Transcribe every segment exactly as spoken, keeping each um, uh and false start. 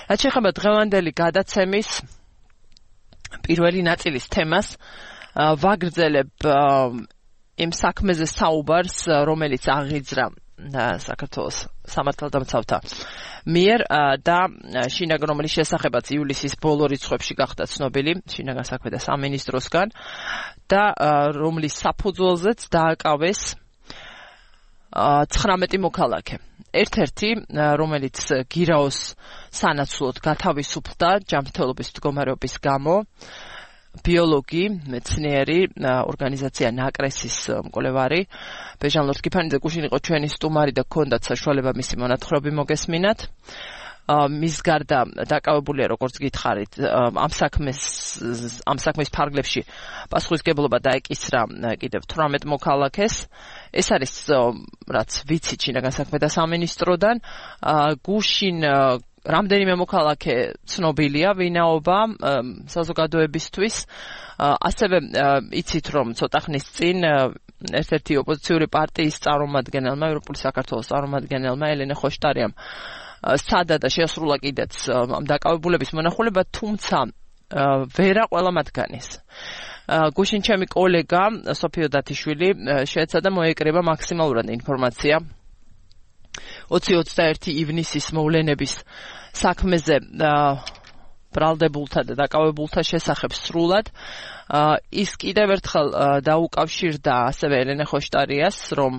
რაც შეეხება დღევანდელი გადაცემის პირველი ნაწილის თემას, ვაგრძელებ იმ საქმეზე საუბარს, რომელიც აღიძრა საქართველოს სამართალდამცავთა მიერ და შინაგან, რომლის შესახებაც ივლისის ბოლო რიცხვებში გახდა ცნობილი შინაგან საქმეთა სამინისტროსგან და რომლის საფუძველზეც დააკავეს ცხრამეტი მოქალაქე. ერთ-ერთი, რომელიც გირაოს სანაცვლოდ გათავისუფლდა ჯანმრთელობის მდგომარეობის გამო, ბიოლოგი, მეცნიერი, ორგანიზაცია ნაკრესის მკვლევარი ბეჟან ლორთქიფანიძე გუშინ იყო ჩვენი სტუმარი და გქონდათ საშუალება მისი მონათხრობი მოგესმინათ. მის გარდა დაკავებულია, როგორც გითხარით, ამ საქმეს ამ საქმის ფარგლებში პასუხისმგებლობა დაეკისრა კიდევ თვრამეტ მოქალაქეს. ეს არის რაც ვიცით შინაგან საქმეთა სამინისტროდან. გუშინ რამდენიმე მოქალაქე ცნობილია ვინაობა საზოგადოებისთვის. ასევე იცით, რომ ცოტა ხნის წინ ერთ-ერთი ოპოზიციური პარტიის წარმომადგენელმა, ევროპული საქართველოს წარმომადგენელმა ელენე ხოშტარიამ სცადა და შეასრულა კიდეც ამ დაკავებულების მონახულება, თუმცა ვერა ყველა მათგანის. გუშინ ჩემი კოლეგა სოფიო დათიშვილი შეეცადა მოეკრება მაქსიმალურად ინფორმაცია ოცი ოცდაერთი ივნისის მოვლენების საქმეზე ბრალდებულთა და დაკავებულთა შესახებ სრულად. ის კიდევ ერთხელ დაუკავშირდა ასევე ელენე ხოშტარიას, რომ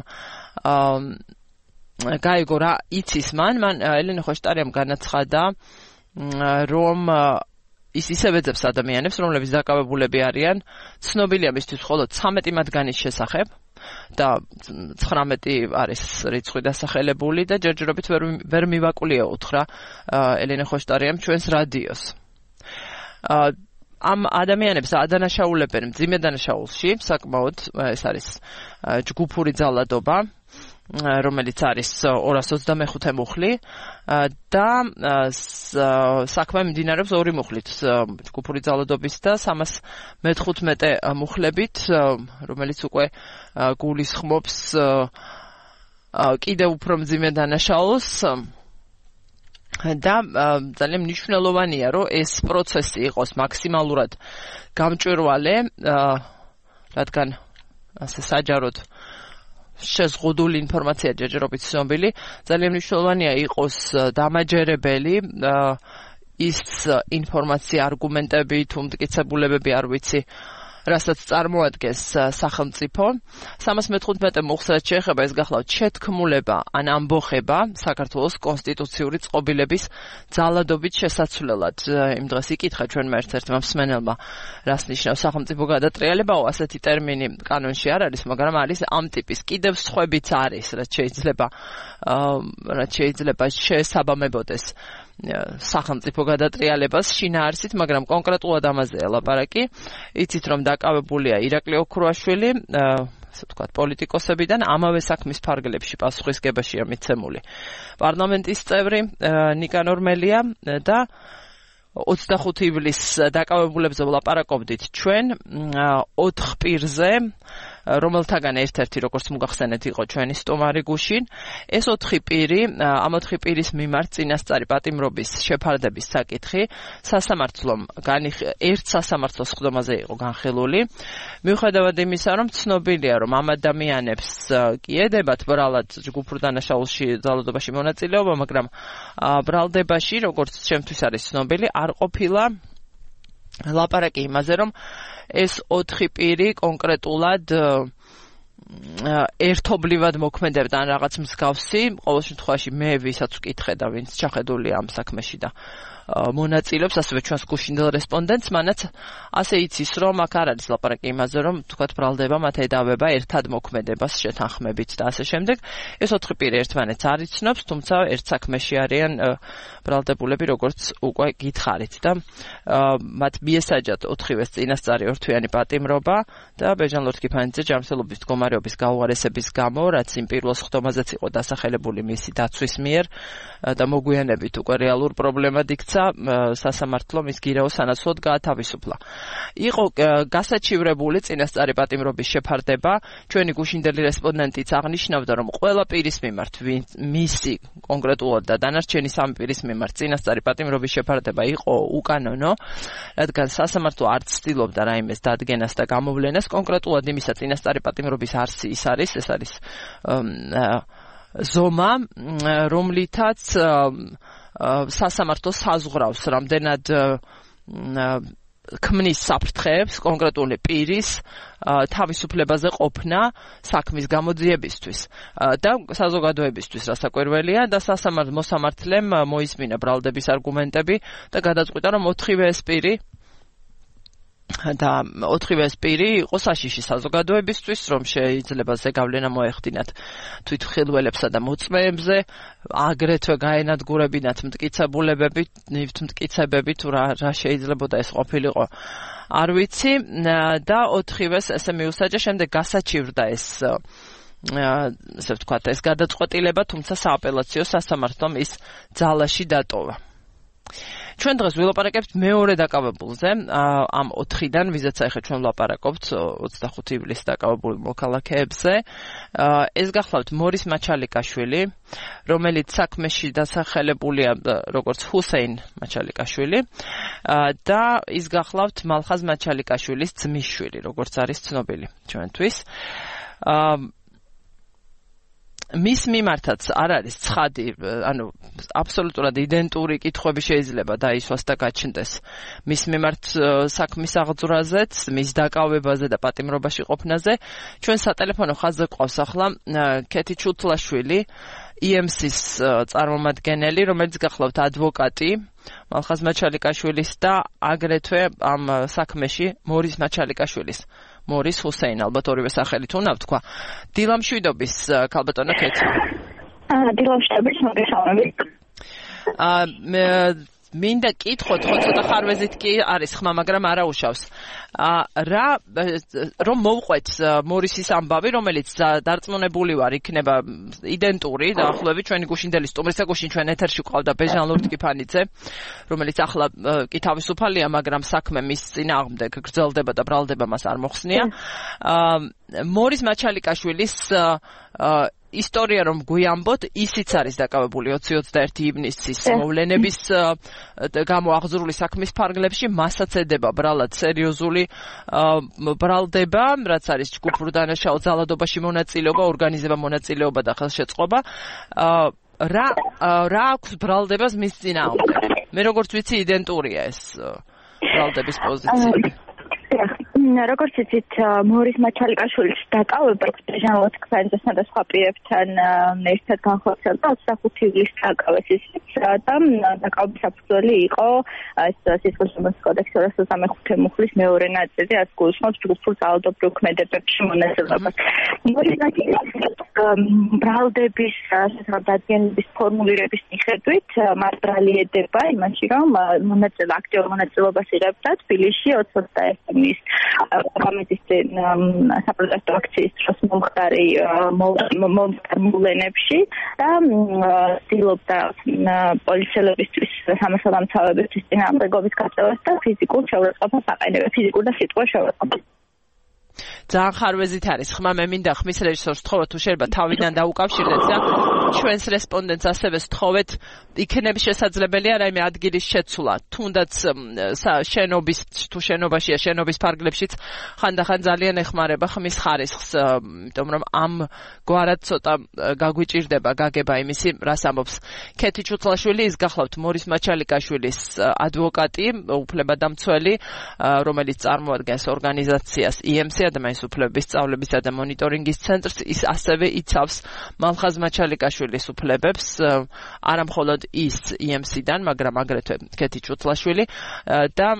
გაიგო რა იცის მან, მან ელენე ხოშტარიამ განაცხადა, რომ ის ისევ ეძებს ადამიანებს, რომლებიც დაკავებულები არიან, ცნობილია მისთვის მხოლოდ ცამეტი მათგანის შესახებ და ცხრამეტი არის რიცხვი დასახელებული და ჯერჯერობით ვერ, ვერ მივაკვლია უთხრა ელენე ხოშტარიამ ჩვენს რადიოს. ამ ადამიანებს ადანაშაულებენ მძიმე დანაშაულში, საკმაოდ ეს არის ჯგუფური ძალადობა, რომელიც არის ორას ოცდამეხუთე მუხლი და საქმე მიმდინარეობს ორი მუხლით, ჯგუფური ძალადობის და სამას მეთხუთმეტე მუხლებით, რომელიც უკვე გულისხმობს კიდევ უფრო მძიმე დანაშაულს. და ძალიან მნიშვნელოვანია, რომ ეს პროცესი იყოს მაქსიმალურად გამჭვირვალე, რადგან ასე საჯაროდ შეზღუდული ინფორმაცია ჯერჯერობით ცნობილი, ძალიან მნიშვნელოვანია იყოს დამაჯერებელი ის ინფორმაცია, არგუმენტები თუ მტკიცებულებები, არ ვიცი, რასაც წარმოადგენს სახელმწიფო. სამას მეთხუთმეტე მუხლს რაც შეეხება, ეს გახლავთ შეთქმულება ან ამბოხება საქართველოს კონსტიტუციური წყობილების ძალადობით შესაცვლელად. იმ დღეს იკითხა ჩვენმა ერთ-ერთმა მსმენელმა, რას ნიშნავს სახელმწიფო გადატრიალებაო, ასეთი ტერმინი კანონში არ არის, მაგრამ არის ამ ტიპის. კიდევ სხვებიც არის, რაც შეიძლება რაც შეიძლება შეესაბამებოდეს სახელმწიფო გადატრიალებას შინაარსით, მაგრამ კონკრეტულად ამაზეა ლაპარაკი. იცით, რომ დაკავებულია ირაკლი ოქრუაშვილი, ასე ვთქვათ, პოლიტიკოსებიდან, ამავე საქმის ფარგლებში პასუხისმგებაშია მიცემული პარლამენტის წევრი ნიკანორ მელია და ოცდახუთი ივლისს დაკავებულებზე ვლაპარაკობდით ჩვენ ოთხ პირზე, რომელთაგან ერთ-ერთი, როგორც მოგახსენეთ, იყო ჩვენი სტუმარი გუშინ. ეს ოთხი პირი, ამ ოთხი პირის მიმართ წინასწარი პატიმრობის შეფარდების საკითხი სასამართლომ ერთ სასამართლოს ხდომაზე იყო განხილული. მიუხედავად იმისა, რომ ცნობილია, რომ ამ ადამიანებს კი ედებათ ბრალად ჯგუფურ დანაშაულში, ძალადობაში მონაწილეობა, მაგრამ ბრალდებაში, როგორც ჩემთვის არის ცნობილი, არ ყოფილა ლაპარაკი იმაზე, რომ ეს ოთხი პირი კონკრეტულად ერთობლივად მოქმედებდა ან რაღაც მსგავსი. ყოველ შემთხვევაში მე ვისაც ვკითხე და ვინც ჩახედულია ამ საქმეში და მონაწილეობს, ასევე ჩვენს გუშინდელ რესპონდენტს, მანაც ასე იცის, რომ აქ არ არის ლაპარაკი იმაზე, რომ თქვათ ბრალდება მათ ედავება ერთად მოქმედებას შეთანხმებით და ასე შემდეგ. ეს ოთხი პირი ერთმანეთს არ იცნობს, თუმცა ერთ საქმეში არიან ბრალდებულები, როგორც უკვე გითხარით და მათ მიესაჯათ ოთხივეს წინასწარი ორთვიანი პატიმრობა და ბეჟან ლორთქიფანიძე ჯანმრთელობის მდგომარეობის გაუარესების გამო, რაც იმ პირველ ხდომაზეც იყო დასახელებული მისი დაცვის მიერ და მოგვიანებით უკვე რეალურ პრობლემად იქცა, თუმცა სასამართლომ ის გირეო სანაცვლოდ გაათავისუფლა. იყო გასაჩივრებული წინასწარი პატიმრობის შეფარდება, ჩვენი გუშინდელი რესპონდენტიც აღნიშნავდა, რომ ყველა პირის მიმართ მისი კონკრეტულად და დანარჩენი სამი პირის მიმართ წინასწარი პატიმრობის შეფარდება იყო უკანონო, რადგან სასამართლო არ ცდილობდა რაიმეს დადგენას და გამოვლენას, კონკრეტულად იმისა წინასწარი პატიმრობის არსი ის არის, ეს არის ზომა, რომლითაც სასამართლო საზღვრავს რამდენად ქმნის საფრთხეებს კონკრეტული პირის თავისუფლებაზე ყოფნა საქმის გამოძიებისთვის და საზოგადოებისთვის რასაკვირველია და სასამართლო მოსამართლემ მოისმინა ბრალდების არგუმენტები და გადაწყვიტა რომ ოთხივე ეს პირი და ოთხივე ეს პირი იყო საშიში საზოგადოებისთვის, რომ შეიძლება ზეგავლენა მოეხდინათ თვითმხილველებსა და მოწმეებზე, აგრეთვე გაენადგურებინათ მტკიცებულებები, ნივთმტკიცებები თუ რა, რა შეიძლებოდა ეს ყოფილიყო. არ ვიცი და ოთხივეს ესე მიუსაჯა, შემდეგ გასაჩივრდა ეს ასე ვთქვათ, ეს გადაწყვეტილება, თუმცა სააპელაციო სასამართლომ ის ძალაში დატოვა. ჩვენ დღეს ვილაპარაკებთ მეორე დაკავებულზე, ამ ოთხიდან, ვიზაც ახლა ჩვენ ვლაპარაკობთ ოცდახუთი ივლისს დაკავებულ მოქალაქეებზე. ეს გახლავთ მორის მაჩალიკაშვილი, რომელიც საქმეში დასახელებულია როგორც ჰუსეინ მაჩალიკაშვილი და ის გახლავთ მალხაზ მაჩალიკაშვილის ძმისშვილი, როგორც არის ცნობილი ჩვენთვის. მის მიმართაც არ არის ცხადი, ანუ აბსოლუტურად იდენტური კითხვები შეიძლება დაისვას და გაჩნდეს მის მიმართ საქმის აღძვრაზეც, მის დაკავებაზე და პატიმრობაში ყოფნაზე. ჩვენ სატელეფონო ხაზზე ყავს ახლა ქეთი ჩუთლაშვილი, ი ემ სის წარმომადგენელი, რომელიც გახლავთ ადვოკატი მალხაზ მაჩალიკაშვილის და აგრეთვე ამ საქმეში მორის მაჩალიკაშვილის. მორის ჰუსეინ, ალბათ ორივე სახელით უნდა ვთქვა. დილამშვიდობის, ქალბატონო ქეთი. აა, დილამშვიდობის, მოგესალმებით. აა, მინდა კითხოთ, ხო ცოტა ხარვეზით კი არის ხმა, მაგრამ არა უშავს. აა, რა რომ მოვყვეთ მორისის ამბავი, რომელიც დარწმუნებული ვარ, იქნება იდენტური, დაახლოებით ჩვენი გუშინდელი სტუმრისა გუშინ ჩვენ ეთერში ყავდა ბეჟან ლორდკიფანიძე, რომელიც ახლა კი თავისუფალია, მაგრამ საქმე მის წინააღმდეგ გრძელდება და ბრალდება მას არ მოხსნია. აა, მორის მაჩალიკაშვილის აა ისტორია რომ გვიამბოთ, ისიც არის დაკავებული ოცი ოცდაერთი ივნისის მოვლენების გამო აღძრული საქმის ფარგლებში, მასაც ედება ბრალად სერიოზული ბრალდება, რაც არის ჯგუფურ დანაშაულ ძალადობაში მონაწილეობა, ორგანიზება მონაწილეობა და ხელშეწყობა. რა რა აქვს ბრალდებას მის წინააღმდეგ? მე როგორც ვიცი, იდენტურია ეს ბრალდების პოზიციები. როგორც იცით, მორის მაჩალიკაშვილის დაკავება ბეჟან ლორდკიფანიძესთან და სხვა პირებთან ერთად განხორციელდა ოცდახუთი ივლისს დაკავეს ისიც და დაკავების საფუძველი იყო ეს სიცოცხლის კოდექსი ორას ოცდამეხუთე მუხლის მეორე ნაწილი, რაც გულისხმობს ჯგუფურ ძალადობრივ ქმედებებში მონაწილეობას. მორის მაჩალიკაშვილის ბრალდების დადგენების ფორმულირების მიხედვით მარტრალი ედება იმაში, რომ მონაწილე აქტიურ მონაწილეობას იღებდა თბილისში ოცი ოცდაერთი ივნისს პარლამენტის საპროტესტო აქციის დროს მომხდარი მოვლენებში და ცდილობდა პოლიციელებისთვის სამართალდამცავებისთვის წინააღმდეგობის გაწევას და ფიზიკურ შეურაცხყოფას აყენებდა, ფიზიკურ და სიტყვა შეურაცხყოფას. ძალიან ხარვეზით არის ხმა, მე მინდა ხმის რეჟისორს თხოვოთ, თუ შეიძლება თავიდან დაუკავშირდეთ და ჩვენს რესპონდენტს ასევე სთხოვეთ, იქნების შესაძლებელია რაიმე ადგილის შეცვლა, თუნდაც შენობის თუ შენობაშია, შენობის ფარგლებშიც ხანდახან ძალიან ეხმარება ხმის ხარისხს, იმიტომ რომ ამ გვარად ცოტა გაგვიჭირდება გაგება იმისი, რას ამბობს ქეთი ჩუთლაშვილი, ის გახლავთ მორის მაჩალიკაშვილის ადვოკატი, უფლებადამცველი, რომელიც წარმოადგენს ორგანიზაციას ი ემ სი, ადამიანის უფლებების სწავლებისა და მონიტორინგის ცენტრს, ის ასევე იცავს მალხაზ მაჩალიკაშვილის უფლებებს, არა მხოლოდ ის ი ემ სიდან, მაგრამ აგრეთვე ქეთი ჩუთლაშვილი და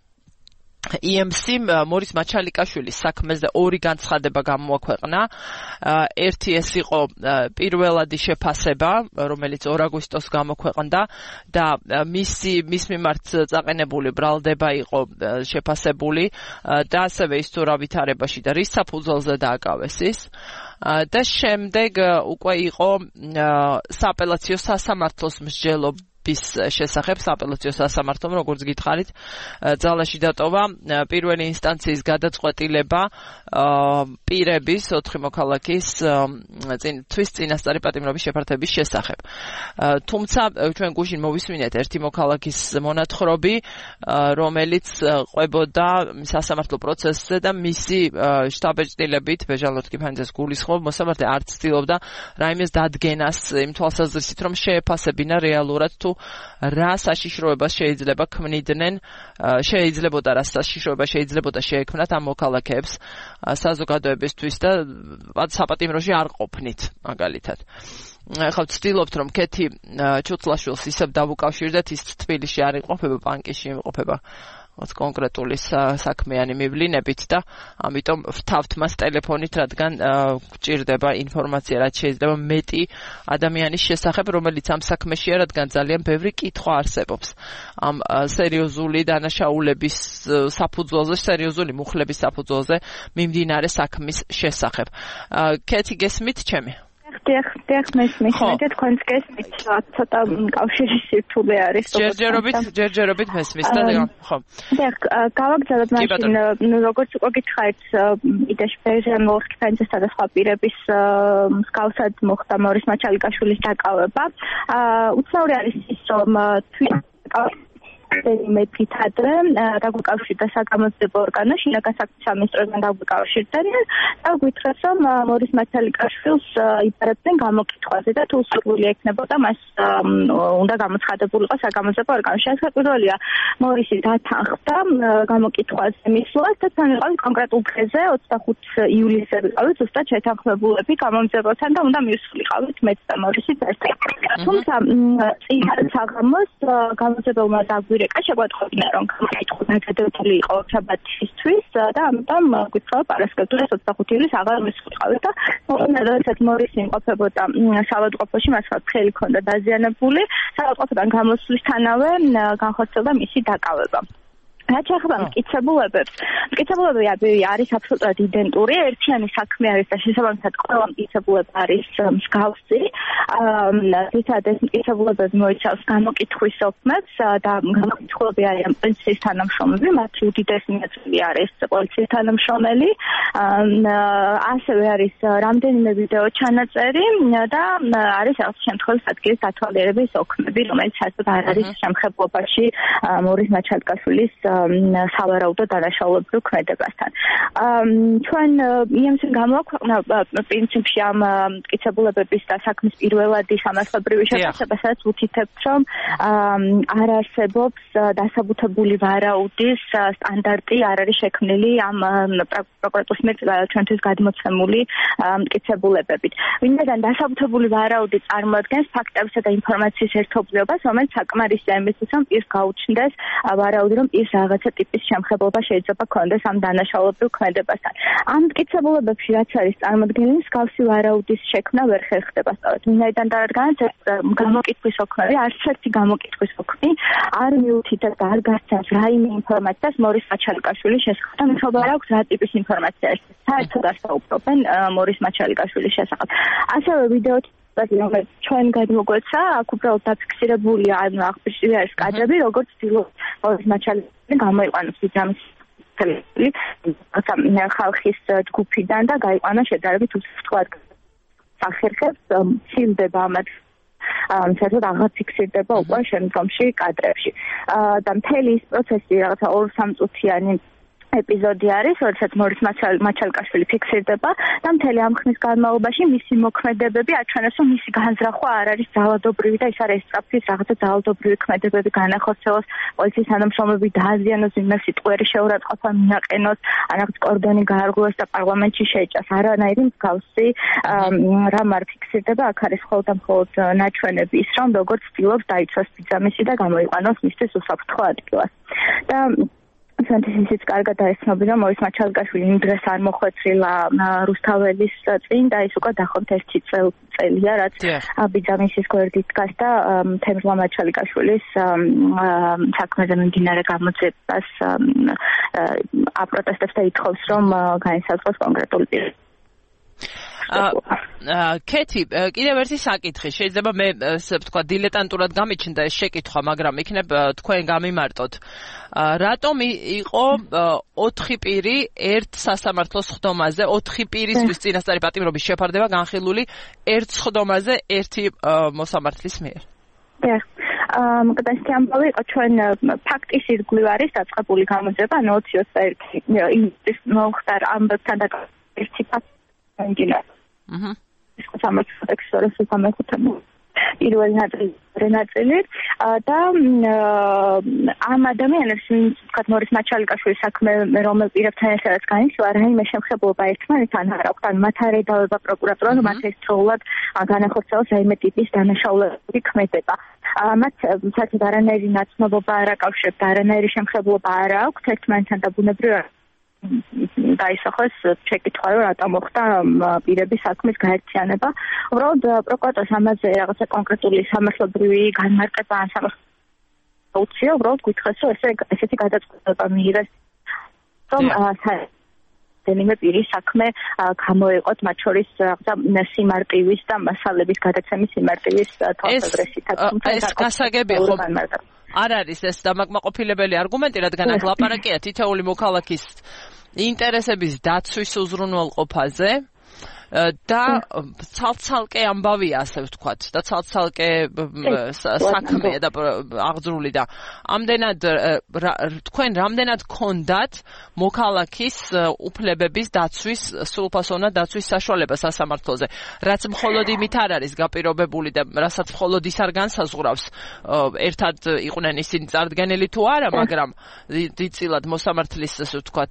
ი ემ სი მორის მაჩალიკაშვილის საქმეზე ორი განცხადება გამოაქვეყნა. ერთი ეს იყო პირველადი შეფასება, რომელიც ორ აგვისტოს გამოქვეყნდა და მისი მის მიმართ წაყენებული ბრალდება იყო შეფასებული და ასევე ის თუ რა ვითარებაში და რის საფუძველზე დააკავეს ის. და შემდეგ უკვე იყო სააპელაციო სასამართლოს მსჯელობა ის შესახებ საპელოციო სასამართლომ როგორც გითხარით ძალაში დატოვა პირველი ინსტანციის გადაწყვეტილება პირების ოთხი მოქალაქის თვის წინასწარი პატიმრობის შეფართების შესახებ. თუმცა ჩვენ გუშინ მოვისმინეთ ერთი მოქალაქის მონათხრობი, რომელიც ყვებოდა სასამართლო პროცესზე და მისი შტაბ-ეჭდილებით ბეჟან ლოთქიფანიძეს გულისხმობ მოსამართლე არც ცდილობდა რაიმეს დადგენას იმ თვალსაზრისით, რომ შეეფასებინა რეალურად თუ რა საშიშროებას შეიძლება ქმნიდნენ, შეიძლებოდა რა საშიშროება შეიძლებოდა შეექმნათ ამ მოქალაქეებს საზოგადოებისთვის და საპატიმროში არ ყოფნით, მაგალითად. ახლა ვცდილობთ, რომ კეთი ჩუწლაშვილს ისევ დავუკავშირდეთ, ის თბილისში არ იყოფება, ბანკში იმყოფება კონკრეტული საქმიანი მივლინებით და ამიტომ ვთავთ მას ტელეფონით, რადგან გჭირდება ინფორმაცია, რაც შეიძლება მეტი ადამიანის შესახებ, რომელიც ამ საქმეშია, რადგან ძალიან ბევრი კითხვა არსებობს ამ სერიოზული დანაშაულების საფუძველზე, სერიოზული მუხლების საფუძველზე მიმდინარე საქმის შესახებ. კეთი, გესმით ჩემი? დიახ, დიახ, მესმის, მე თქვენს გესმით, ცოტა კავშირი სირთულე არის. ჯერჯერობით, ჯერჯერობით მესმის და ხო. დიახ, გავაგზავნოთ მაშინ, როგორც უკვე გითხარით, იდეაში ბეჟან ლოთქიფანიძესა და სხვა პირების მსგავსად მოხდა მორის მაჩალიკაშვილის დაკავება. უცნაური არის ის, რომ მეფით ადრე დაგვიკავშირდა საგამოძიებო ორგანო, შინაგან საქმეთა სამინისტროსთან დაგვიკავშირდნენ და გვითხრეს, რომ მორის მაჩალიკაშვილს იბარებდნენ გამოკითხვაზე და თუ სურვილი ექნებოდა მას უნდა გამოცხადებულიყო საგამოძიებო ორგანოში. პირველია მორისი დათანხმდა გამოკითხვაზე მისვლას და თან ვიყავით კონკრეტულ დღეზე ოცდახუთი ივლისზე ვიყავით ზუსტად შეთანხმებულები გამომძიებელთან და უნდა მივსულიყავით მეც და მორისიც ერთად. თუმცა წინა საღამოს გამომძიებელმა დაგვირეკა შეგვეთხოვნა, რომ გამოკითხვა დაგადებული იყო შაბათისთვის და ამიტომ გვითხოვა პარასკევს ოცდახუთი ივლისს აღარ მისულიყავით და როდესაც მორისი იმყოფებოდა საავადმყოფოში, მას ფრთხელი ჰქონდა დაზიანებული, საავადმყოფოდან გამოსვლისთანავე განხორციელდა მისი დაკავება. რაც ახლა მტკიცებულებებს, მტკიცებულებები არის აბსოლუტურად იდენტური, ერთიანი საქმე არის და შესაბამისად ყველა მტკიცებულება არის მსგავსი. თითქოს ეს მტკიცებულებები მოიცავს გამოკითხვის ოფმებს და გამოკითხულები არიან პოლიციის თანამშრომლები, მათი უდიდესი ნაწილი არის პოლიციის თანამშრომელი. ასევე არის რამდენიმე ვიდეო ჩანაწერი და არის რაღაც შემთხვევის ადგილის დათვალიერების ოფმები, რომელიც საერთოდ არ არის შემხებლობაში მორის მაჩალიკაშვილის სავარაუდო დანაშაულებრივ ქმედებასთან. ჩვენ იმისგან გამოაქვეყნა პრინციპში ამ მტკიცებულებების და საქმის პირველადი სამართლებრივი შეფასება, სადაც ვუთითებთ, რომ არ არსებობს დასაბუთებული ვარაუდის სტანდარტი, არ არის შექმნილი ამ პროკურატურის მიერ ჩვენთვის გადმოცემული მტკიცებულებებით. ვინმედან დასაბუთებული ვარაუდი წარმოადგენს ფაქტებისა და ინფორმაციის ერთობლიობას, რომელიც საკმარისია იმისთვის, რომ პირს გაუჩნდეს ვარაუდი, რომ ის რაღაცა ტიპის შემხებლობა შეიძლება ქონდეს ამ დანაშაულებრივ ქმედებასთან. ამ მტკიცებულებებში რაც არის წარმოქმნილი, მსგავსი ვარაუდის შექმნა ვერ ხერხდება სწორედ. ვინაიდან და რადგანაც გამოკითხვის ოფმები, არც ერთი გამოკითხვის ოფმი არ მიუთითებს და არ გასცემს რაიმე ინფორმაციას მორის მაჩალიკაშვილის შესახებ. და მიხობა არ აქვს რა ტიპის ინფორმაცია არის. საერთოდ არ საუბრობენ მორის მაჩალიკაშვილის შესახებ. ასევე ვიდეო რომელიც ჩვენ გადმოგვეცა, აქ უბრალოდ დაფიქსირებულია, ანუ აღბიჭდილი არის კადრები, როგორც ცდილობს მორის მაჩალიკაშვილი გამოიყვანოს ბიძამის ხალხის ჯგუფიდან და გაიყვანა შედარებით უსაფრთხო სახერხებს ცილდება ამათ საერთოდ აღარ ფიქსირდება უკვე შემდგომში კადრებში. და მთელი ის პროცესი რაღაცა ორ სამწუთიანი ეპიზოდი არის, როდესაც მორის მაჩალიკაშვილი ფიქსირდება და მთელი ამ ხნის განმავლობაში მისი მოქმედებები აჩვენებს, რომ მისი განზრახვა არ არის ძალადობრივი და ის არ ესწრაფის რაღაცა ძალადობრივი ქმედებები განახორციელოს, პოლიციის თანამშრომლები დააზიანოს, ვინმე სიტყვიერი შეურაცხყოფა მიაყენოს, რაღაც კორდონი გაარღვევას და პარლამენტში შეეჭას. არანაირი მსგავსი რამ არ ფიქსირდება, აქ არის მხოლოდ და მხოლოდ ნაჩვენები ის, რომ როგორც ცდილობს დაიცვას ბიძამისი და გამოიყვანოს მისთვის უსაფრთხო ადგილას. და ჩვენთვის ისიც კარგად არის ცნობილი, რომ მორის მაჩალიკაშვილი იმ დღეს არ მოხვეწილა რუსთაველის წინ და ის უკვე დაახლოებით ერთი წელია, რაც ბიძამისის გვერდით დგას და თემურლა მაჩალიკაშვილის საქმეზე მიმდინარე გამოძიებას აპროტესტებს და ითხოვს, რომ გაინსაზღვროს კონკრეტული პირი. კეთი, კიდევ ერთი საკითხი, შეიძლება მე ესე ვთქვა დილეტანტურად გამიჩნდა ეს შეკითხვა, მაგრამ იქნებ თქვენ გამიმარტოთ. რატომ იყო ოთხი პირი ერთ სასამართლოს ხდომაზე, ოთხი პირისთვის წინასწარი პატიმრობის შეფარდება განხილული ერთ ხდომაზე ერთი მოსამართლის მიერ? დიახ. მოკადასი ამბავი იყო ჩვენ ფაქტის ირგვლივ არის დაწყებული გამოძიება, ანუ ოცი ოცდაერთი ის მოხდა ამბებთან დაკავშირებით ერთი ფაქტი. აჰა. ის სამართლის სამართლის პირველი ნაწილი და ამ ადამიანებს ვთქვათ მორის მაჩალიკაშვილის საქმე რომელ პირებთან ერთადაც განისვა რაიმე შემხებლობა ერთმანეთთან არ აქვს, ან მათ არ ედავება პროკურატურა, რომ მათ ერთდროულად განახორციელოს რაიმე ტიპის დანაშაულებები ქმედება. მათ საერთოდ არანაირი ნაცნობობა არ აკავშირებთ, არანაირი შემხებლობა არ აქვს ერთმანეთთან და ბუნებრივად დაისახოს შეკითხვა, რომ რატომ მოხდა პირების საქმის გაერთიანება. უბრალოდ პროკურატურას ამაზე რაღაცა კონკრეტული სამართლებრივი განმარტება ან სამართლებრივი უცია, უბრალოდ გითხრეს, რომ ესე ესეთი გადაწყვეტილება მიიღეს, რომ დენიმე პირის საქმე გამოიყოთ, მათ შორის რაღაცა სიმარტივის და მასალების გადაცემის სიმარტივის თვალსაზრისით. ეს გასაგებია ხო? არ არის ეს დამაკმაყოფილებელი არგუმენტი, რადგან აქ ლაპარაკია თითოეული მოქალაქის ინტერესების დაცვის უზრუნველყოფაზე და ცალ-ცალკე ამბავია, ასე ვთქვათ, და ცალ-ცალკე საქმეა და აღძრული და ამდენად თქვენ რამდენად გქონდათ მოქალაქის უფლებების დაცვის, სრულფასოვნად დაცვის საშუალება სასამართლოზე, რაც მხოლოდ იმით არ არის გაპირობებული და რასაც მხოლოდ ის არ განსაზღვრავს, ერთად იყვნენ ისინი წარდგენილი თუ არა, მაგრამ დიდწილად მოსამართლის, ასე ვთქვათ,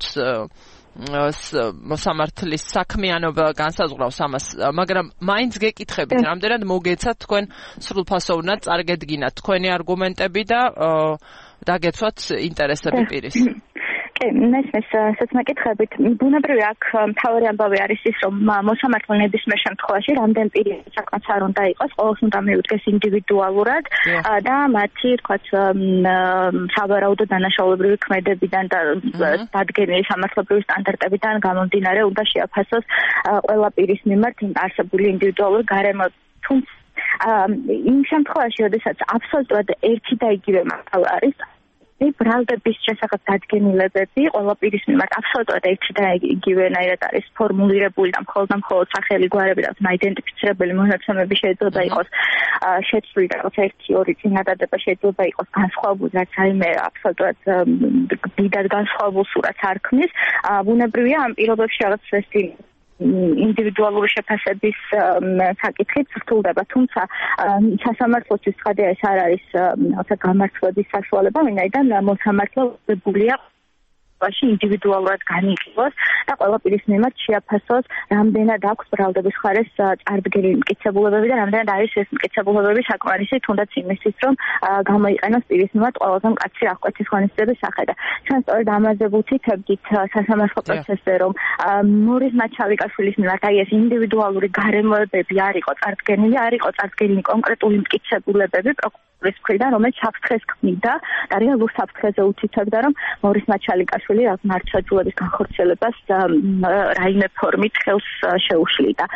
მოსამართლის საქმიანობა განსაზღვრავს ამას, მაგრამ მაინც გეკითხებით, რამდენად მოგეცათ თქვენ სრულფასოვნად წარგედგინათ თქვენი არგუმენტები და დაგეცვათ ინტერესები პირის? კი, მესმის ასეთ მეკითხებით, ბუნებრივი აქ მთავარი ამბავი არის ის, რომ მოსამართლე ნებისმიერ შემთხვევაში რამდენ პირის საქმეც არ უნდა იყოს, ყოველს უნდა მიუდგეს ინდივიდუალურად და მათი, თქვათ, სავარაუდო დანაშაულებრივი ქმედებიდან და დადგენილი სამართლებრივი სტანდარტებიდან გამომდინარე უნდა შეაფასოს ყველა პირის მიმართ არსებული ინდივიდუალური გარემო. თუმცა იმ შემთხვევაში, როდესაც აბსოლუტურად ერთი და იგივე მასალა არის, ბრალდების შესახებ დადგენილებები ყველა პირის მიმართ აბსოლუტურად ერთი და იგივენაირად არის ფორმულირებული და მხოლოდ და მხოლოდ სახელი, გვარები და აიდენტიფიცირებელი მონაცემები შეიძლება იყოს შეცვლილი და რაღაც ერთი ორი წინადადება შეიძლება იყოს განსხვავებული, რაც რაიმე აბსოლუტურად დიდად განსხვავებულ სურათს არ ქმნის. ბუნებრივია ამ პირობებში რაღაც ეს ინდივიდუალური შეფასების საკითხით სრთულდება, თუმცა სასამართლოსთვის ხადია ეს არ არის რაღაცა გამართლების საშუალება, ვინაიდან მოსამართლე ებულია ინდივიდუალურად განიხილოს და ყველა პირის მიმართ შეაფასოს, რამდენად აქვს ბრალდების მხარეს წარდგენილი მტკიცებულებები და რამდენად არის ეს მტკიცებულებები საკმარისი, თუნდაც იმისთვის, რომ გამოიყენოს პირის მიმართ ყველაზე მკაცრი აღკვეთის ღონისძიების სახე. და ჩვენ სწორედ ამაზე ვუთითებდით სასამართლო პროცესზე, რომ მორის მაჩალიკაშვილის მიმართ აი ეს ინდივიდუალური გარემოებები არ იყო წარდგენილი, არ იყო წარდგენილი კონკრეტული მტკიცებულებები პროკურორის მხრიდან, რომელიც საფრთხეს ქმნიდა და რეალურ საფრთხეზე უთითებდა, რომ მორის მაჩალიკაშვილი მართლმსაჯულების განხორციელებას რაიმე ფორმით ხელს შეუშლიდა.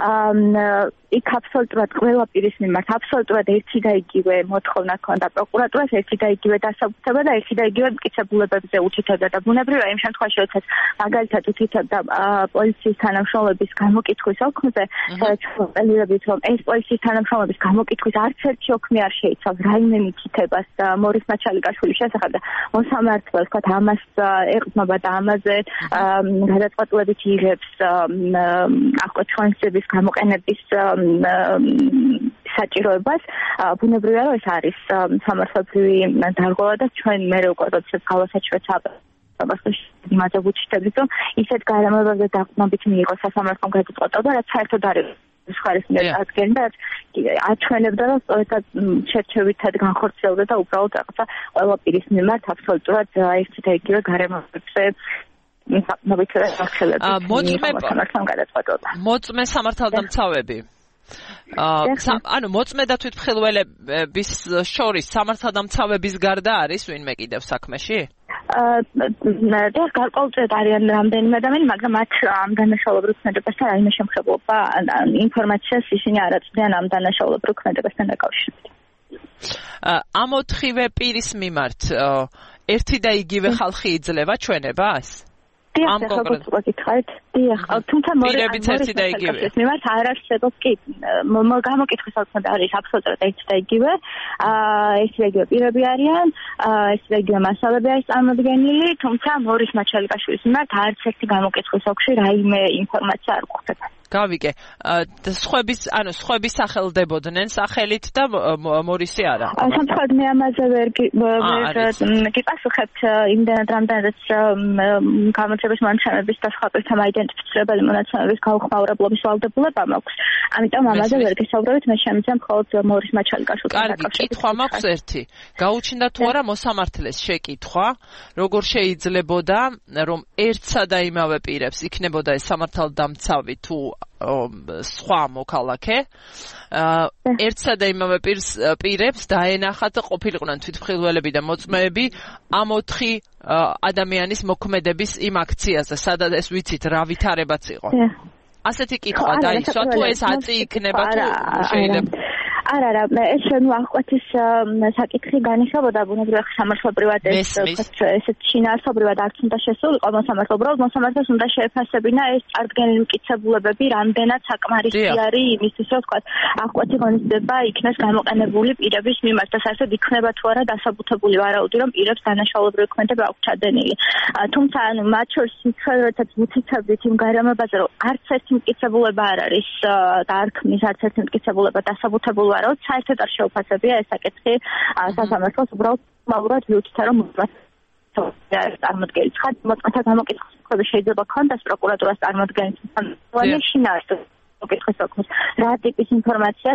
იქ აბსოლუტურად ყველა პირის მიმართ აბსოლუტურად ერთი და იგივე მოთხოვნა ჰქონდა პროკურატურას, ერთი და იგივე დასაბუთება და ერთი და იგივე მტკიცებულებებზე უთითებდა და ბუნებრივია იმ შემთხვევაში, როდესაც მაგალითად უთითებდა პოლიციის თანამშრომლების გამოკითხვის ოქმზე, წელირებით, რომ ეს პოლიციის თანამშრომლების გამოკითხვის არც ერთი ოქმი არ შეიცავს რაიმე მითითებას მორის მაჩალიკაშვილის შესახებ და მოსამართლე, ვთქვათ, ამას ეყრდნობა და ამაზე გადაწყვეტილებით იღებს აღკვეთის ღონისძიების გამოყენების საჭიროებას. ბუნებრივია, რომ ეს არის სამართლებრივი დარღვევა და ჩვენ მერე უკვე როდესაც გავასაჩვენებთ სამართლის იმაზე ვუჩვენებთ, რომ ისეთ გარემოებებზე დაყრდნობით მიიღოს სასამართლომ გადაწყვეტილება, რაც საერთოდ არის ხარის მიერ წარდგენილი და აჩვენებდა, რომ სწორედ შერჩევითად განხორციელდა და უბრალოდ რაღაცა ყველა პირის მიმართ აბსოლუტურად ერთი და იგივე გარემოებზე მოწმე სამართალდამცავები. ანუ მოწმე და თვითმხილველების შორის სამართალდამცავების გარდა არის ვინმე კიდევ საქმეში? და გარკვეულწილად არიან რამდენიმე ადამიანი, მაგრამ მათ ამ დანაშაულებრივ ქმედებასთან რაიმე შემხებლობა ინფორმაციას ისინი არ აწვდიან ამ დანაშაულებრივ ქმედებასთან დაკავშირებით. ამ ოთხივე პირის მიმართ ერთი და იგივე ხალხი იძლევა ჩვენებას? ამ კონკრეტულად გითხარით? დიახ, თუმცა პირებიც ერთი და იგივე. მიმართ არ არსებობს კი გამოკითხვის საკითხი არის აბსოლუტურად ერთი და იგივე. ეს რეგიო პირები არიან, ეს რეგიო მასალები არის წარმოდგენილი, თუმცა მორის მაჩალიკაშვილის მიმართ არც ერთი გამოკითხვის საკითხი რაიმე ინფორმაცია არ გვხვდება. გავიგე. სხვების, ანუ სხვები სახელდებოდნენ სახელით და მორისი არა. სამწუხაროდ მე ამაზე ვერ გიპასუხებთ იმდენად რამდენადაც გამოცემის მონაცემების და სხვა პირთა აიდენტიფიცირებელი მონაცემების გაუხმაურებლობის ვალდებულება მაქვს. ამიტომ ამაზე ვერ გესაუბრებით, მე შემიძლია მხოლოდ მორის მაჩალიკაშვილთან დაკავშირებით. კარგი, კითხვა მაქვს ერთი. გაუჩნდა თუ არა მოსამართლეს შეკითხვა, როგორ შეიძლებოდა რომ ერთსა და იმავე პირებს იქნებოდა ეს სამართალდამცავი თუ სხვა მოქალაქე ერთსა და იმავე პირებს დაენახათ ყოფილიყვნენ თვითმხილველები და მოწმეები ამ ოთხი ადამიანის მოქმედების იმ აქციაზე, სადაც ეს ვიცით რა ვითარებაც იყო. ასეთი კითხვა დაისვა თუ ეს აწი იქნება თუ შეიძლება არა არა ეს ნუ აღკვეთის საკითხი განიხილებოდა ბუნებრივად სამართლებრივად ეს ესეთ შინაარსობრივად არც უნდა შესულიყო მოსამართლე, უბრალოდ მოსამართლეს უნდა შეეფასებინა ეს წარდგენილი მტკიცებულებები, რამდენად საკმარისი არის იმისთვის, რომ თქვა აღკვეთი ღონისძიება იქნეს გამოყენებული პირების მიმართ და საერთოდ იქნება თუ არა დასაბუთებული ვარაუდი, რომ პირებს დანაშაულებრივი ქმედება აქვს ჩადენილი. თუმცა ანუ მათ შორის მცხოვრებაც ვუთითებდით იმ გარემოებაზე, რომ არც ერთი მტკიცებულება არ არის და არ ქმნის არც ერთი მტკიცებულება დასაბუთებული ვარაუდ, საერთოდ არ შეუფასებია ეს საკითხი სასამართლოს, უბრალოდ მალურად ვიუჩთა რომ წარმოდგენილი ცხად მოწმეთა გამოკითხვის შეიძლება ქონდეს პროკურატურას წარმოდგენის მქონე შინაარსი მოკითხვის ოქმის რა ტიპის ინფორმაცია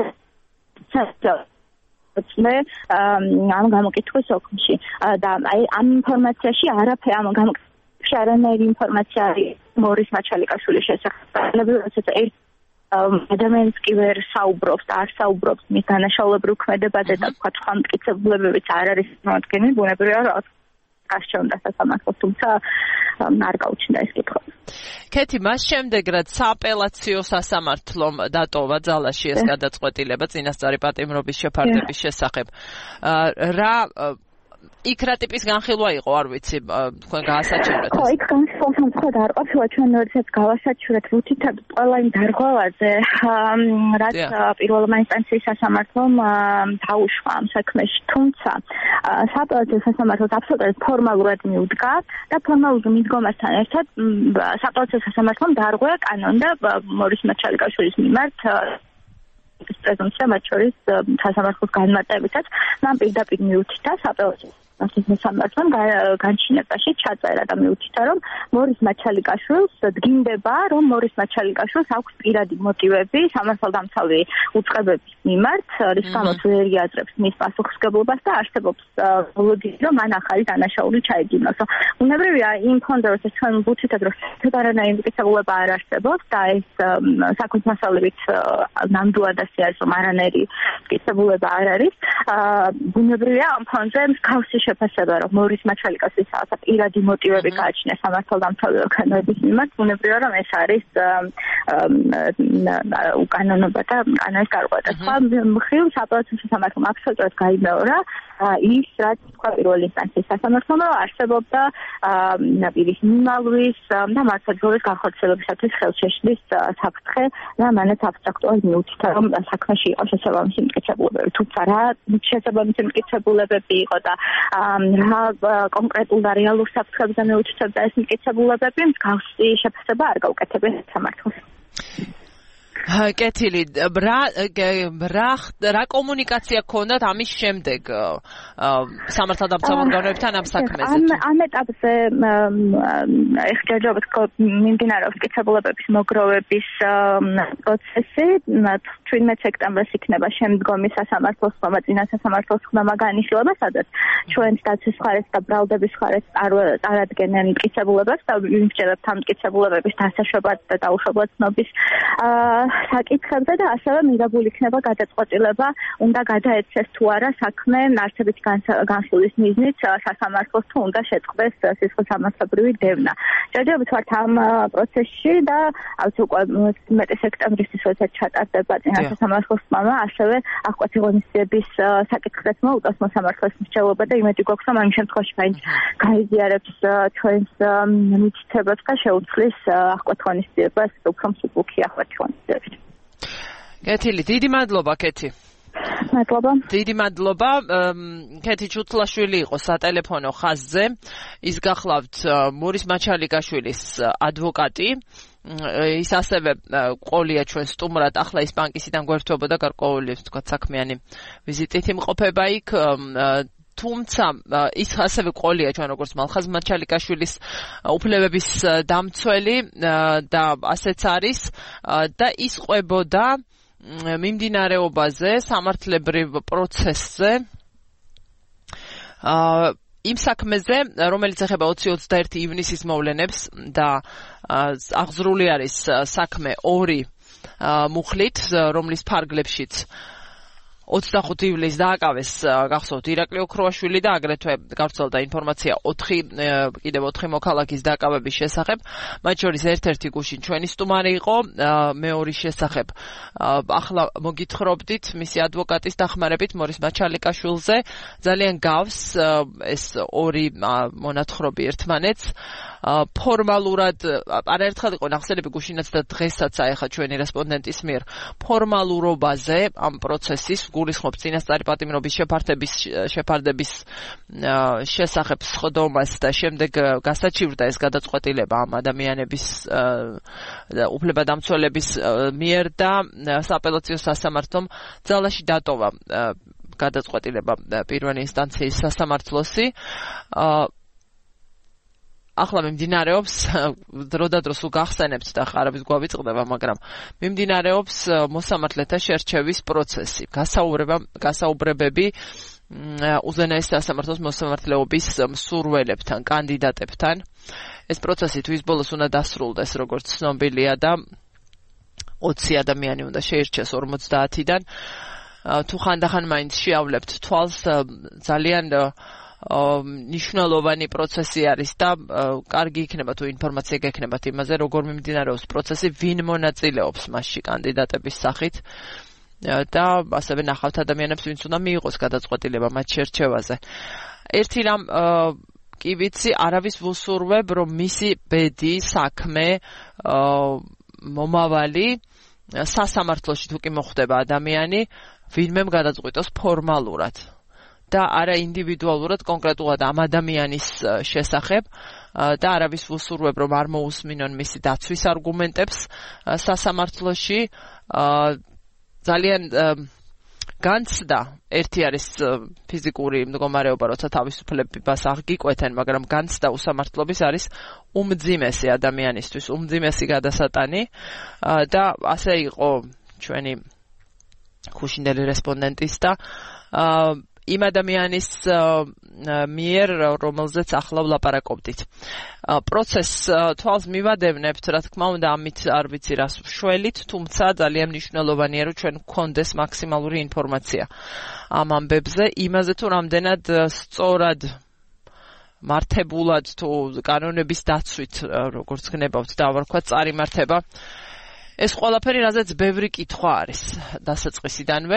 მე ამ გამოკითხვის ოქმში და აი ამ ინფორმაციაში არაფერი ამ გამოკითხვაში არანაირი ინფორმაცია არის მორის მაჩალიკაშვილის შესახებ. როდესაც ერთ ადამიანს კი ვერ საუბრობს და არ საუბრობს მის დანაშაულებრივ ქმედებაზე და თქვა სხვა მტკიცებულებებიც არ არის წარმოადგენილი, ბუნებრივია რომ გასჩნდა სასამართლოს, თუმცა არ გაუჩნდა ეს კითხვა. კეთი, მას შემდეგ რაც სააპელაციო სასამართლომ დატოვა ძალაში ეს გადაწყვეტილება წინასწარი პატიმრობის შეფარდების შესახებ, რა იქ რა ტიპის განხილვა იყო, არ ვიცი, თქვენ გაასაჩივრეთ. ხო, იქ განხილვა სამწუხაროდ არ ყოფილა, ჩვენ როდესაც გავასაჩივრეთ ვუთითად ყველა იმ დარღვევაზე, რაც პირველმა ინსტანციის სასამართლომ დაუშვა ამ საქმეში, თუმცა სააპელაციო სასამართლოს აბსოლუტურად ფორმალურად მიუდგა და ფორმალურ მიდგომასთან ერთად სააპელაციო სასამართლომ დაარღვია კანონდა მორის მაჩალიკაშვილის მიმართ პრეზუმპცია მათ შორის სასამართლოს განმარტებითაც მან პირდაპირ მიუთითა სააპელაციო სასამართლომ განჩინებაში ჩაწერა და მიუთითა, რომ მორის მაჩალიკაშვილს დგინდება, რომ მორის მაჩალიკაშვილს აქვს პირადი მოტივები სამართალდამცავი უწყებების მიმართ, რის გამოც ვერ იაზრებს მის პასუხისმგებლობას და არსებობს ლოგიკა, რომ მან ახალი დანაშაული ჩაედინოს. ბუნებრივია იმ ფონზე, როცა ჩვენ ვუჩვენთ, რომ არანაირი მტკიცებულება არ არსებობს და ეს საქმის მასალებით ნამდვილად ასე არის, რომ არანაირი მტკიცებულება არ არის. ბუნებრივია ამ ფონზე მსგავსი შეფასება, რომ მორის მაჩალიკაშვილის პირადი მოტივები გააჩნია სამართალდამცავი ორგანოების მიმართ, ბუნებრივია, რომ ეს არის უკანონობა და კანონის გარკვევა. სხვა მხრივ სააპელაციო სასამართლომ აბსოლუტურად გაიმეორა ის, რაც თქვა პირველი ინსტანციის სასამართლომ, რომ არსებობდა პირის მიმალვის და მართლმსაჯულების განხორციელებისათვის ხელშეშლის საფრთხე და მანაც აბსტრაქტულად მიუთითა, რომ საქმეში იყო შესაბამისი მტკიცებულებები. თუმცა რა შესაბამისი მტკიცებულებები იყო და რა კონკრეტულ და რეალურ საფრთხებზე მიუთითებდა ეს მტკიცებულებები, მსგავსი შეფასება არ გაუკეთებია სამართლოს. კეთილი, რა რა რა კომუნიკაცია გქონდათ ამის შემდეგ სამართალდამცავ ორგანოებთან ამ საქმეზე? ამ ამ ეტაპზე ეხჯერჯობთ მიმდინარეობს მტკიცებულებების მოგროვების პროცესი. ჩვენმეტ სექტემბერს იქნება შემდგომი სასამართლოს ხმა, წინა სასამართლოს ხმა განიხილება, სადაც ჩვენ დაცვის მხარეს და ბრალდების მხარეს წარადგენენ მტკიცებულებას და ვიმსჯერებთ ამ მტკიცებულებების დასაშვებად და დაუშვებლად ცნობის საკითხებზე და ასევე მიღებული იქნება გადაწყვეტილება, უნდა გადაეცეს თუ არა საქმე არსებით განხილვის მიზნით სასამართლოს თუ უნდა შეწყდეს სისხლსამართლებრივი დევნა. ჯერჯერობით ვართ ამ პროცესში და ალბათ უკვე მეთერთმეტი სექტემბრის როდესაც ჩატარდება წინა სასამართლოს მამა, ასევე აღკვეთი ღონისძიების საკითხზეც მოუწევს მოსამართლეს მსჯელობა და იმედი გვაქვს, რომ ამ შემთხვევაში მაინც გაიზიარებს ჩვენს მითითებებს და შეუცვლის აღკვეთ ღონისძიებას უფრო მსუბუქი აღკვეთი ღონისძიებით. კეთილი, დიდი მადლობა, კეთი. მადლობა. დიდი მადლობა. კეთი ჩუთლაშვილი იყო სატელეფონო ხაზზე. ის გახლავთ მურის მაჩალიკაშვილის ადვოკატი. ის ასევე ყოლია ჩვენ სტუმრად, ახლა ის ბანკისიდან გვერდებოდა გარკვეული თქვა საქმიანი ვიზიტით იმყოფება იქ. თუმცა ის ასევე ყოლია ჩვენ როგორც მალხაზ მაჩალიკაშვილის უფლებების დამცველი და ასეც არის და ის ყვებოდა მიმდინარეობაზე, სამართლებრივ პროცესზე, იმ საქმეზე, რომელიც ეხება ოცი ოცდაერთი ივნისის მოვლენებს და აღზრული არის საქმე ორი მუხლით, რომლის ფარგლებშიც ოცდახუთი ივლისს დააკავეს გახსოვთ ირაკლი ოქროაშვილი და აგრეთვე გავრცელდა ინფორმაცია ოთხი კიდევ ოთხი მოქალაქის დააკავების შესახებ, მათ შორის ერთ-ერთი გუშინ ჩვენი სტუმარი იყო, მეორის შესახებ ახლა მოგითხრობდით მისი ადვოკატის დახმარებით მორის მაჩალიკაშვილზე. ძალიან გავს ეს ორი მონათხრობი ერთმანეთს. ფორმალურად არაერთხელ იყო ნახსენები გუშინაც და დღესაც აეხა ჩვენი რესპონდენტის მიერ ფორმალურობაზე ამ პროცესის გულისხმობ წინასწარი პატიმრობის შეფარდების შეფარდების შესახებ სხდომას და შემდეგ გასაჩივრდა ეს გადაწყვეტილება ამ ადამიანების უფლებადამცველების მიერ და სააპელაციო სასამართლომ ძალაში დატოვა გადაწყვეტილება პირველი ინსტანციის სასამართლოსი. ახლა მიმდინარეობს დროდადრო სულ გახსენებთ და ხარების გვავიწყდება, მაგრამ მიმდინარეობს მოსამართლეთა შერჩევის პროცესი, გასაუბრება გასაუბრებები უზენაეს სასამართლოს მოსამართლეობის მსურველებთან, კანდიდატებთან. ეს პროცესი თვის ბოლოს უნდა დასრულდეს, როგორც ცნობილია და ოცი ადამიანი უნდა შეირჩეს ორმოცდაათიდან. თუ ხანდახან მაინც შეავლებთ თვალს, ძალიან ნიშნულოვანი პროცესი არის და კარგი იქნება თუ ინფორმაცია გექნებათ იმაზე, როგორ მიმდინარეობს პროცესი, ვინ მონაწილეობს მასში კანდიდატების სახით და ასევე ნახავთ ადამიანებს, ვინც უნდა მიიღოს გადაწყვეტილება მათ შერჩევაზე. ერთი რამ კი ვიცი, არავის ვუსურვებ, რომ მისი ბედი, საქმე, მომავალი სასამართლოში თუ კი მოხვდება ადამიანი, ვინმემ გადაწყვიტოს ფორმალურად და არა ინდივიდუალურად კონკრეტულად ამ ადამიანის შესახებ და არავის ვუსურვებ, რომ არ მოусმინონ მისი დაცვის არგუმენტებს სასამართლოში. ძალიან განცდა, ერთი არის ფიზიკური მდგომარეობა, როცა თავისუფლებას აღგიკვეთენ, მაგრამ განცდა უსამართლობის არის უმძიმესი ადამიანისთვის, უმძიმესი გადასატანი და ასე იყო ჩვენი ქუშინელი რესპონდენტის და იმ ადამიანის მიერ, რომელზეც ახლა ვლაპარაკობდით. პროცესს თვალს მივადევნებთ, რა თქმა უნდა, ამით არ ვიცი რას ვშველით, თუმცა ძალიან მნიშვნელოვანია, რომ ჩვენ გვქონდეს მაქსიმალური ინფორმაცია ამ ამბებზე, იმაზე თუ რამდენად სწორად მართებულად თუ კანონების დაცვით, როგორც გნებავთ, დავარქვათ, წარიმართება ეს ყველაფერი, რაზეც ბევრი კითხვა არის დასაწყისიდანვე